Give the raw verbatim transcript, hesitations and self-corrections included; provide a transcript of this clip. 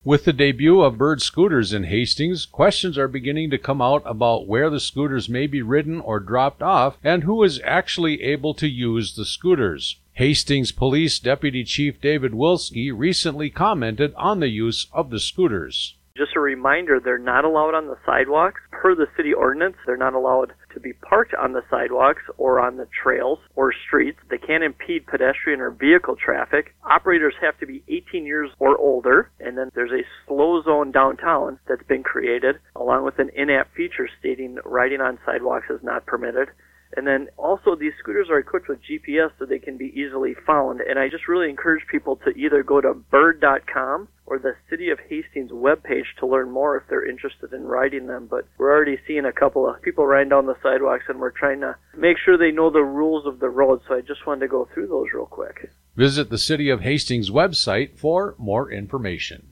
With the debut of Bird scooters in Hastings, questions are beginning to come out about where the scooters may be ridden or dropped off and who is actually able to use the scooters. Hastings Police Deputy Chief David Wilski recently commented on the use of the scooters. Just a reminder, they're not allowed on the sidewalks. Per the city ordinance, they're not allowed to be parked on the sidewalks or on the trails or streets. They can't impede pedestrian or vehicle traffic. Operators have to be eighteen years or older, and then there's a slow zone downtown that's been created, along with an in-app feature stating riding on sidewalks is not permitted. And then also these scooters are equipped with G P S so they can be easily found. And I just really encourage people to either go to bird dot com or the City of Hastings webpage to learn more if they're interested in riding them. But we're already seeing a couple of people riding down the sidewalks, and we're trying to make sure they know the rules of the road. So I just wanted to go through those real quick. Visit the City of Hastings website for more information.